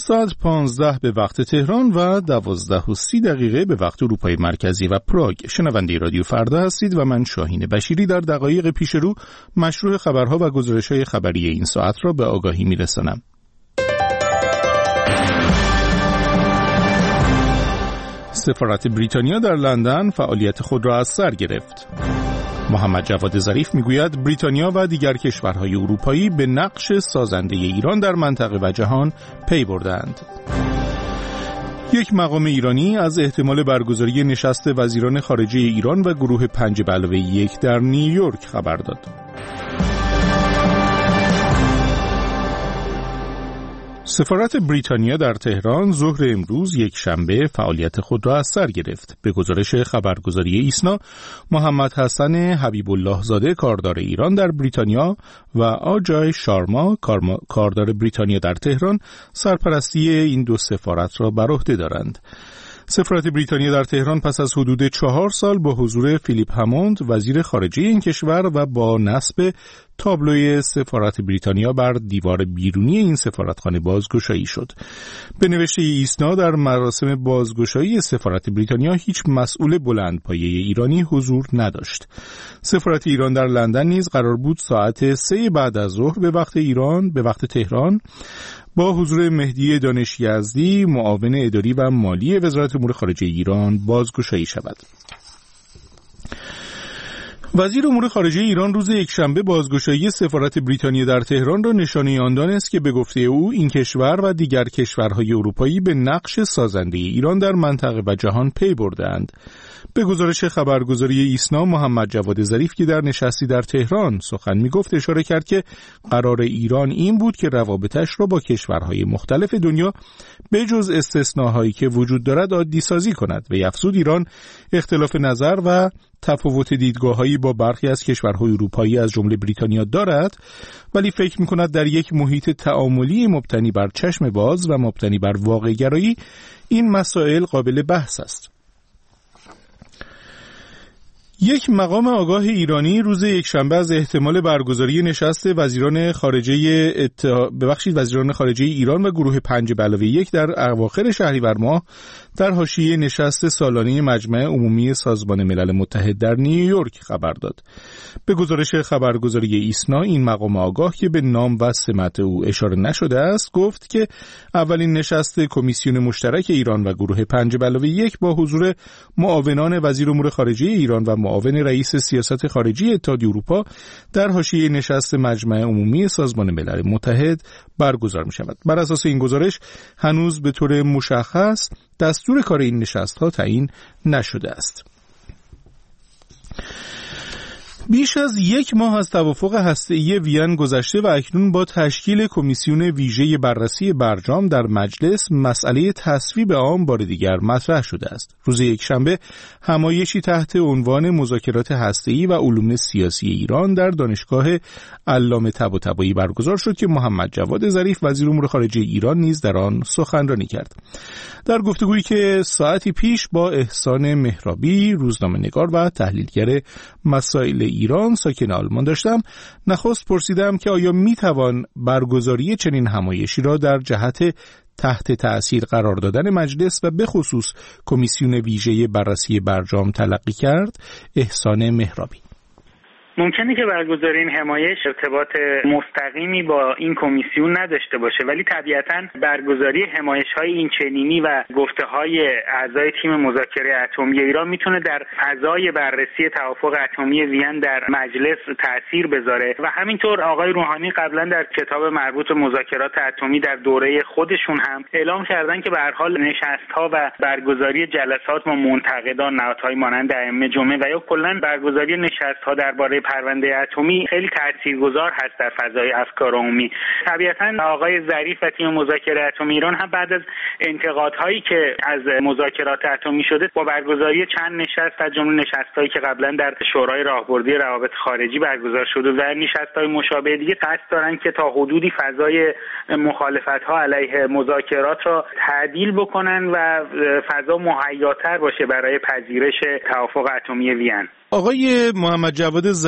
ساعت 15 به وقت تهران و 12:30 به وقت اروپای مرکزی و پراگ. شنونده رادیو فردا هستید و من شاهین بشیری در دقایق پیش رو مشروع خبرها و گزارش‌های خبری این ساعت را به آگاهی می‌رسانم. سفارت بریتانیا در لندن فعالیت خود را از سر گرفت. محمد جواد ظریف میگوید بریتانیا و دیگر کشورهای اروپایی به نقش سازنده ایران در منطقه و جهان پی بردند. یک مقام ایرانی از احتمال برگزاری نشست وزیران خارجه ایران و گروه 5+1 در نیویورک خبر داد. سفارت بریتانیا در تهران ظهر امروز یک شنبه فعالیت خود را از سر گرفت. به گزارش خبرگزاری ایسنا، محمد حسن حبیب الله زاده کاردار ایران در بریتانیا و آجای شارما کاردار بریتانیا در تهران سرپرستی این دو سفارت را بر عهده دارند. سفارت بریتانیا در تهران پس از حدود 4 سال با حضور فیلیپ هموند وزیر خارجه این کشور و با نصب تابلوی سفارت بریتانیا بر دیوار بیرونی این سفارتخانه بازگشایی شد. به نوشته ایسنا در مراسم بازگشایی سفارت بریتانیا هیچ مسئول بلندپایه ایرانی حضور نداشت. سفارت ایران در لندن نیز قرار بود ساعت 3 بعد از ظهر به وقت ایران به وقت تهران با حضور مهدی دانش یزدی معاون اداری و مالی وزارت امور خارجه ایران بازگشایی شود. وزیر امور خارجه ایران روز یکشنبه بازگشایی سفارت بریتانیا در تهران را نشانه آن دانست که به گفته او این کشور و دیگر کشورهای اروپایی به نقش سازنده ایران در منطقه و جهان پی بردند. به گزارش خبرگزاری ایسنا، محمد جواد ظریف که در نشستی در تهران سخن میگفت اشاره کرد که قرار ایران این بود که روابطش را با کشورهای مختلف دنیا به جز استثناهایی که وجود دارد عادی سازی کند و افزود ایران اختلاف نظر و تفاوت دیدگاه‌هایی با برخی از کشورهای اروپایی از جمله بریتانیا دارد، ولی فکر می‌کند در یک محیط تعاملی مبتنی بر چشم باز و مبتنی بر واقع‌گرایی این مسائل قابل بحث است. یک مقام آگاه ایرانی روز یکشنبه از احتمال برگزاری نشست وزیران خارجه ایران و گروه 5+1 در اواخر شهریور ماه در حاشیه نشست سالانه مجمع عمومی سازمان ملل متحد در نیویورک خبر داد. به گزارش خبرگزاری ایسنا، این مقام آگاه که به نام و سمت او اشاره نشده است گفت که اولین نشست کمیسیون مشترک ایران و گروه 5+1 با حضور معاونان وزیر امور خارجه ایران و معاون رئیس سیاست خارجی اتحادیه اروپا در حاشیه نشست مجمع عمومی سازمان ملل متحد برگزار می شود. بر اساس این گزارش هنوز به طور مشخص دستور کار این نشست‌ها تعیین نشده است. بیش از 1 ماه از توافق هسته‌ای وین گذشته و اکنون با تشکیل کمیسیون ویژه بررسی برجام در مجلس مسئله تصویب آن بار دیگر مطرح شده است. روز یکشنبه همایشی تحت عنوان مذاکرات هسته‌ای و علوم سیاسی ایران در دانشگاه علامه طباطبایی برگزار شد که محمد جواد ظریف وزیر امور خارجه ایران نیز در آن سخنرانی کرد. در گفتگویی که ساعتی پیش با احسان مهرابی روزنامه‌نگار و تحلیلگر مسائل ایران ساکن آلمان داشتم، نخست پرسیدم که آیا میتوان برگزاری چنین همایشی را در جهت تحت تأثیر قرار دادن مجلس و به خصوص کمیسیون ویژه بررسی برجام تلقی کرد. احسان مهرابی: ممکنه که برگزاری این همایش ارتباط مستقیمی با این کمیسیون نداشته باشه، ولی طبیعتاً برگزاری همایش‌های این چنینی و گفته‌های اعضای تیم مذاکره اتمی ایران میتونه در فضای بررسی توافق اتمی وین در مجلس تأثیر بذاره و همینطور آقای روحانی قبلا در کتاب مربوط به مذاکرات اتمی در دوره خودشون هم اعلام کردن که به هر حال نشست‌ها و برگزاری جلسات با منتقدان، نهادهای مانند ائمه جمعه و یا کلاً برگزاری نشست‌ها درباره پرونده اتمی خیلی تاثیرگذار هست در فضای افکار عمومی. طبیعتاً آقای ظریف و تیم مذاکره اتمی ایران هم بعد از انتقادهایی که از مذاکرات اتمی شده با برگزاری چند نشست از جمله نشست‌هایی که قبلا در شورای راهبردی روابط خارجی برگزار شده و نشست‌های مشابه دیگه قصد دارن که تا حدودی فضای مخالفت‌ها علیه مذاکرات را تعدیل بکنن و فضا مهیاتر باشه برای پذیرش توافق اتمی وین. آقای محمد جواد ظریف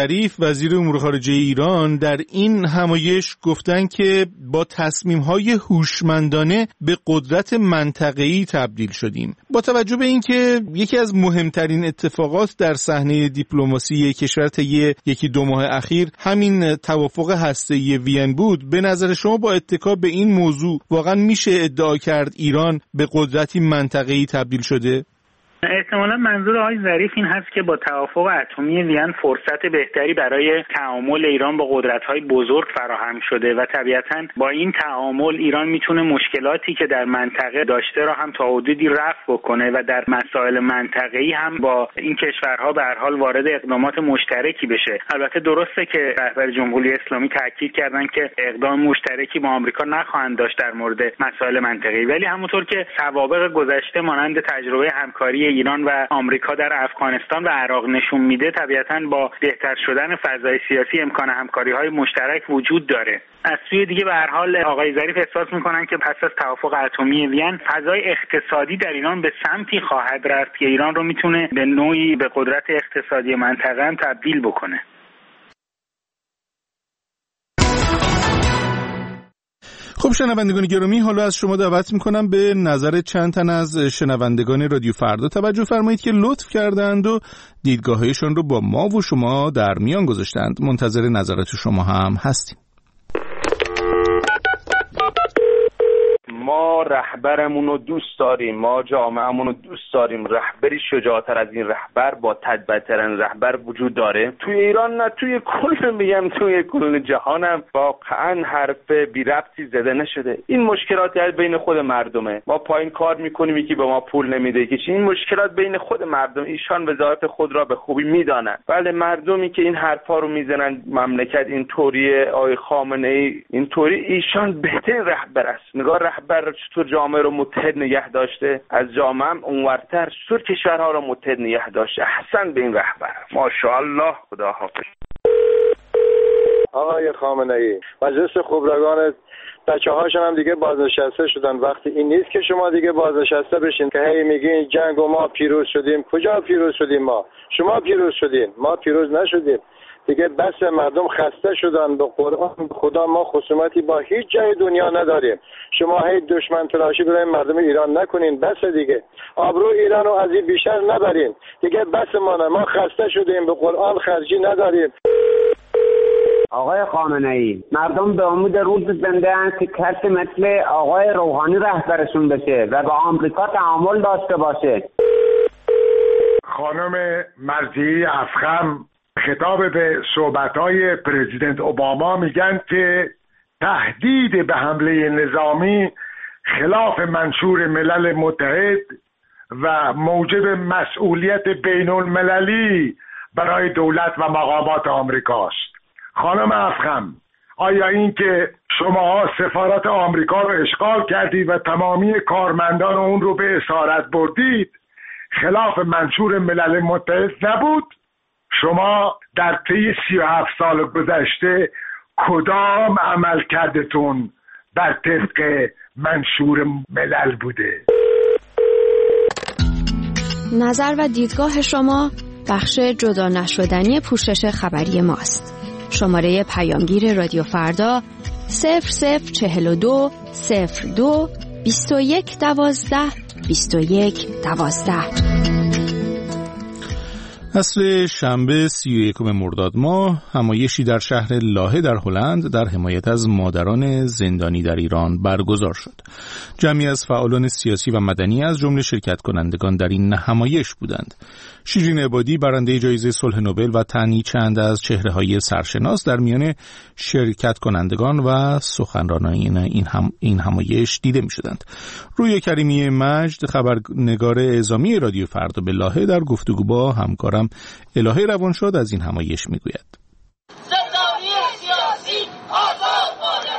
ظریف وزیر امور خارجه ایران در این همایش گفتن که با تصمیم‌های هوشمندانه به قدرت منطقه‌ای تبدیل شدیم. با توجه به اینکه یکی از مهمترین اتفاقات در صحنه دیپلماسی کشور طی یکی دو ماه اخیر همین توافق هسته‌ای وین بود، به نظر شما با اتکا به این موضوع واقعا میشه ادعا کرد ایران به قدرتی منطقه‌ای تبدیل شده؟ احتمالا منظور آقای ظریف این هست که با توافق اتمی وین فرصت بهتری برای تعامل ایران با قدرت‌های بزرگ فراهم شده و طبیعتاً با این تعامل ایران میتونه مشکلاتی که در منطقه داشته را هم تا حدودی رفع بکنه و در مسائل منطقه‌ای هم با این کشورها به هر حال وارد اقدامات مشترکی بشه. البته درسته که رهبر جمهوری اسلامی تاکید کردن که اقدام مشترکی با آمریکا نخواهند داشت در مورد مسائل منطقه‌ای، ولی همونطور که سوابق گذشته مانند تجربه همکاری ایران و آمریکا در افغانستان و عراق نشون میده، طبیعتاً با بهتر شدن فضای سیاسی امکان همکاری‌های مشترک وجود داره. از سوی دیگه به هر حال آقای ظریف احساس میکنن که پس از توافق اتمی وین فضای اقتصادی در ایران به سمتی خواهد رفت که ایران رو میتونه به نوعی به قدرت اقتصادی منطقه هم تبدیل بکنه. خب شنوندگان گرامی، حالا از شما دعوت میکنم به نظر چند تن از شنوندگان رادیو فردا توجه فرمایید که لطف کردند و دیدگاهشون رو با ما و شما در میان گذاشتند. منتظر نظرات شما هم هستیم. ما رهبرمون رو دوست داریم، ما جامعهمون رو دوست داریم. رهبری شجاعتر از این رهبر با تدبیرترین رهبر وجود داره توی ایران، نه توی کل جهانم واقعا حرف بی ربطی زده نشده. این مشکلات بین خود مردمه. ما پایین کار میکنیم، یکی به ما پول نمیده، که این مشکلات بین خود مردم. ایشان وظایف خود را به خوبی میدانن. بله، مردمی که این حرفا رو میزنن مملکت اینطوریه، آقای خامنه ای اینطوری، ایشان بهترین رهبر است. نگاه رهبر چطور جامعه رو متحد نگه داشته، از جامعه هم اونورتر چطور کشورها رو متحد نگه داشته. احسن به این رهبر، ماشاءالله. خدا حافظ. آقای خامنه ای، مجلس خبرگان بچه‌هاشون هم دیگه بازنشسته شدن. وقتی این نیست که شما دیگه بازنشسته بشین که هی میگین جنگ و ما پیروز شدیم. کجا پیروز شدیم ما؟ شما پیروز شدین، ما پیروز نشدیم. دیگه بس، مردم خسته شدن. به قرآن خدا ما خصومتی با هیچ جای دنیا نداریم. شما هی دشمن تراشی برای مردم ایران نکنین. بس دیگه، آبرو ایران رو از این بیشتر نبرین دیگه. بس ما خسته شدیم، به قرآن خرجی نداریم. آقای خامنه ای، مردم به امید روز زنده هستند که کسی مثل آقای روحانی رهبرشون بشه و با آمریکا تعامل داشته باشه. خانم مرضیه افخم خطاب به صحبت‌های پرزیدنت اوباما میگن که تهدید به حمله نظامی خلاف منشور ملل متحد و موجب مسئولیت بین المللی برای دولت و مقامات آمریکاست. خانم افخم، آیا این که شما سفارت آمریکا رو اشغال کردید و تمامی کارمندان اون رو به اسارت بردید خلاف منشور ملل متحد نبود؟ شما در طی 37 سال گذشته کدام عمل کردتون بر طبق منشور ملل بوده؟ نظر و دیدگاه شما بخش جدا نشدنی پوشش خبری ماست. شماره پیامگیر رادیو فردا 0042 02 21 12 21 12. عصر شنبه 31 مرداد ماه همایشی در شهر لاهه در هلند در حمایت از مادران زندانی در ایران برگزار شد. جمعی از فعالان سیاسی و مدنی از جمله شرکت کنندگان در این همایش بودند. شیرین عبادی برنده جایزه صلح نوبل و تنی چند از چهره‌های سرشناس در میان شرکت کنندگان و سخنرانان این همایش دیده می‌شدند. رویا کریمی مجد خبرنگار اعزامی رادیو فردا به لاهه در گفتگو با همکارم الهه روانشاد از این همایش میگوید. امروز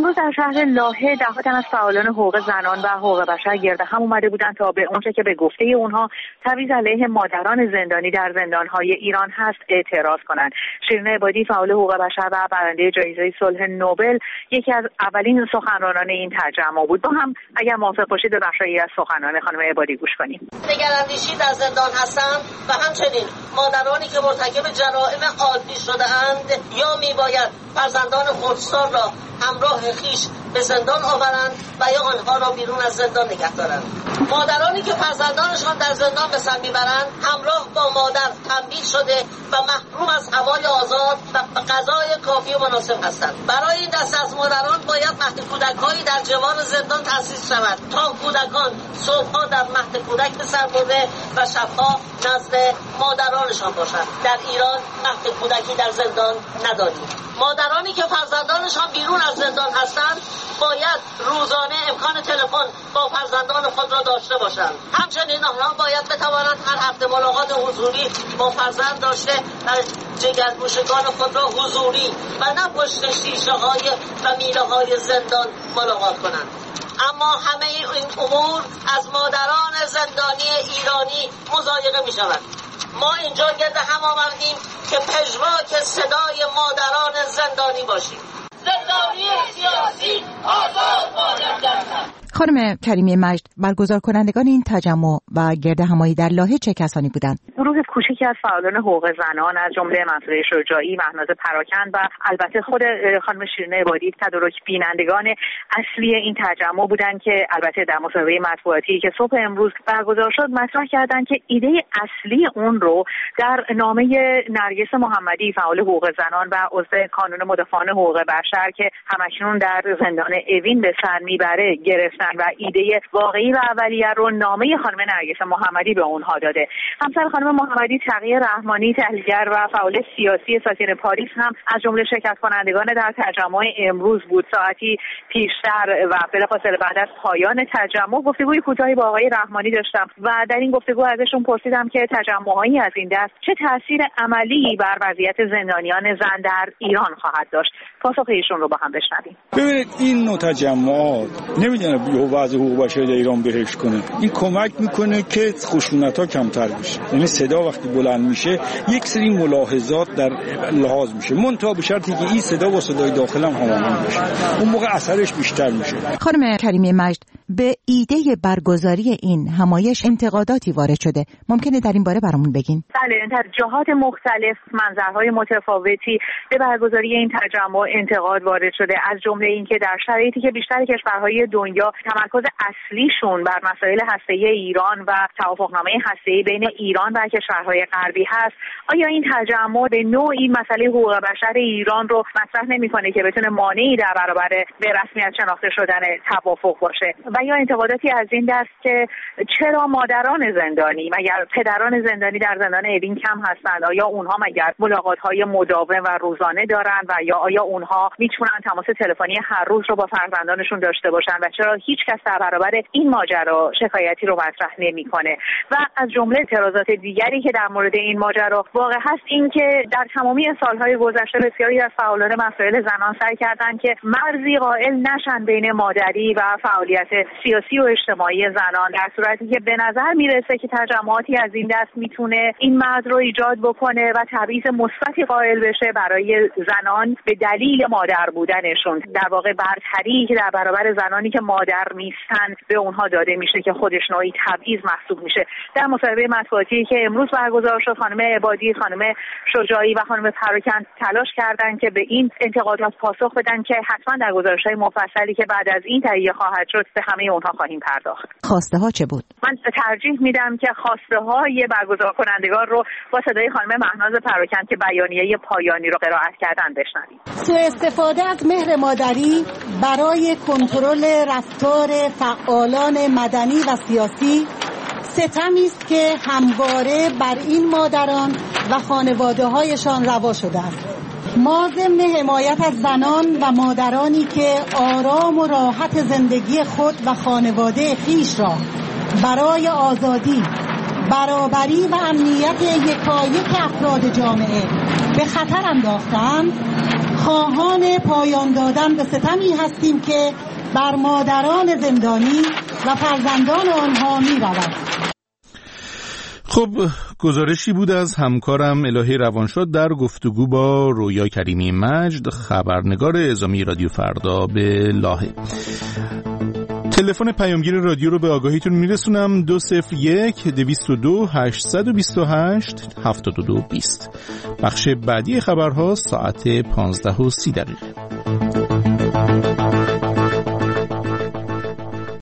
امروز در شهر لاهه دهها تن از فعالان حقوق زنان و حقوق بشر گرد هم اومده بودند تا به اونچه که به گفته اونها تبعیض علیه مادران زندانی در زندان‌های ایران هست اعتراض کنند. شیرین عبادی فعال حقوق بشر و برنده جایزه صلح نوبل یکی از اولین سخنرانان این تجمع بود. با هم اگر موافق باشید به بخشی از سخنان خانم عبادی گوش کنیم. نگراندیشی در زندان هستند و همچنین مادرانی که مرتکب جرائم عادی شده‌اند یا میباید فرزندان خردسال را همراه خویش به زندان آورند و یا آنها را بیرون از زندان نگه دارند. مادرانی که فرزندانشان در زندان به سر میبرند همراه با مادر تنبیه شده و محروم از هوای آزاد و غذای کافی و مناسب هستند. برای این دسته از مادران باید مهد کودک‌هایی در جوار زندان تأسیس شود تا کودکان صبح‌ها در مهد کودک به سر برده و شب‌ها نزد مادرانشان باشند. در ایران مهد کودکی در زندان نداریم. مادرانی که فرزندانشان بیرون از زندان هستند باید روزانه امکان تلفن با فرزندان خود را داشته باشند. همچنین آنها باید بتوانند هر هفته ملاقات حضوری با فرزند داشته و جگرگوشگان خود را حضوری و نه پشت شیشه‌های و میله‌های زندان ملاقات کنند. اما همه این امور از مادران زندانی ایرانی مضایقه می شود. ما اینجا گرد هم آمدیم که پژواک صدای مادران زندانی باشیم. زندانی سیاسی آزاد باید گردد. خانم کریمی مجد، برگزار کنندگان این تجمع و گرد همایی در لاهه چه کسانی بودند؟ گروه کوچکی از فعالان حقوق زنان از جمله منصوره شجاعی، مهناز پراکند و البته خود خانم شیرین عبادی تدارک بینندگان اصلی این تجمع بودند که البته در مصاحبه مطبوعاتی که صبح امروز برگزار شد مطرح کردند که ایده اصلی اون رو در نامه نرگس محمدی فعال حقوق زنان و عضو کانون مدافعان حقوق بشر که همکنون در زندان اوین به سر میبره گرفتن و ایده واقعی و اولیه رو نامه خانم نرگس محمدی به اونها داده. همسر خانم محمدی تقی رحمانی تحلیلگر و فعال سیاسی ساکن پاریس هم از جمله شرکت کنندگان در تجمع امروز بود. ساعتی پیشتر و بلافاصله بعد از پایان تجمع گفتگوی کوتاهی با آقای رحمانی داشتم و در این گفتگو ازشون پرسیدم که تجمعایی از این دست چه تاثیر عملی بر وضعیت زندانیان زن در ایران خواهد داشت. پاسخ ایشون رو با هم بشنویم. ببینید این نوع تجمعات نمیدونه وضع حقوق بشر در ایران بهش کنه. این کمک میکنه که خشونت‌ها کمتر بشه. یعنی صدا وقتی بلند میشه یک سری ملاحظات در لحاظ میشه. منتها به شرطی که این صدا با صدای داخل هم هماهنگ بشه. اون موقع اثرش بیشتر میشه. خانم کریمی مجد، به ایده برگزاری این همایش انتقاداتی وارد شده. ممکنه در این باره برامون بگین؟ بله، در جهات مختلف منظرهای متفاوتی به برگزاری این تجمع انتقاد وارد شده، از جمله اینکه در شرایطی که بیشتر کشورهای دنیا تمرکز اصلیشون بر مسائل هسته‌ای ایران و توافقنامه هسته‌ای بین ایران و کشورهای غربی هست، آیا این تجمع به نوعی مسئله حقوق بشر ایران رو مطرح نمی‌کنه که بتونه مانعی در برابر به رسمیت شناخته شدن توافق باشه؟ و یا انتقاداتی از این دست که چرا مادران زندانی مگر پدران زندانی در زندان اوین کم هستند؟ آیا اونها مگر ملاقات‌های مداوم و روزانه دارند و یا آیا اونها میتونن تماس تلفنی هر روز رو با فرزندانشون داشته باشن و چرا هیچ کس در برابر این ماجرا شکایتی رو مطرح نمی‌کنه؟ و از جمله اعتراضات دیگری که در مورد این ماجرا واقع هست این که در تمامی سالهای گذشته بسیاری از فعالان مسائل زنان سعی کردند که مرزی قائل نشن بین مادری و فعالیت سیاسی و اجتماعی زنان، در صورتی که به نظر میرسه که تجمعاتی از این دست میتونه این مرز رو ایجاد بکنه و تبعیض مثبتی قائل بشه برای زنان به دلیل مادر بودنشون. در واقع برتری که در برابر زنانی که مادر نیستن به اونها داده میشه که خودش نوعی تبعیض محسوب میشه. در مصاحبه مطبوعاتی که امروز برگزار شد، خانم عبادی، خانم شجاعی و خانم پراکند تلاش کردند که به این انتقادات پاسخ بدن که حتما در گزارش‌های مفصلی که بعد از این تهیه خواهد شد به همه اونها خواهیم پرداخت. خواسته ها چه بود؟ من ترجیح میدم که خواسته های برگزار کنندگان رو با صدای خانم مهناز پراکند که بیانیه پایانی رو قرائت کردن بشنویم. سوء استفاده از مهر مادری برای کنترل رفتار فعالان مدنی و سیاسی ستمی است که همواره بر این مادران و خانواده‌هایشان روا شده است. ما ضمن حمایت از زنان و مادرانی که آرام و راحت زندگی خود و خانواده خویش را برای آزادی، برابری و امنیت یکایک افراد جامعه به خطر انداختند، خواهان پایان دادن به ستمی هستیم که بر مادران زندانی و فرزندان آنها می رود. خب گزارشی بود از همکارم الهه روانشاد در گفتگو با رویا کریمی مجد، خبرنگار اعزامی رادیو فردا به لاهه. تلفن پیامگیر رادیو رو به آگاهیتون میرسونم 201-222-828-7220. بخش بعدی خبرها ساعت 15:30.